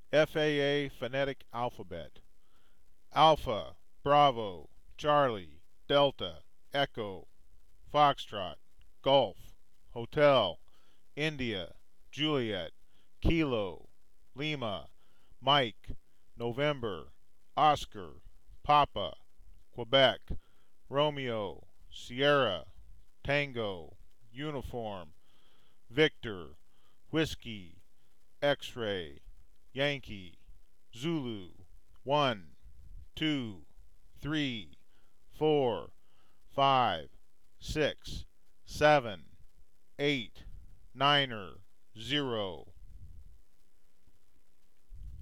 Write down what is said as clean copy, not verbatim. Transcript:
FAA phonetic alphabet. Alpha, Bravo, Charlie, Delta, Echo, Foxtrot, Golf, Hotel, India, Juliet, Kilo, Lima, Mike, November, Oscar, Papa, Quebec, Romeo, Sierra, Tango, Uniform, Victor, Whiskey, X-ray, Yankee, Zulu, 1, 2, 3, 4, 5, 6, 7, 8, Niner, 0.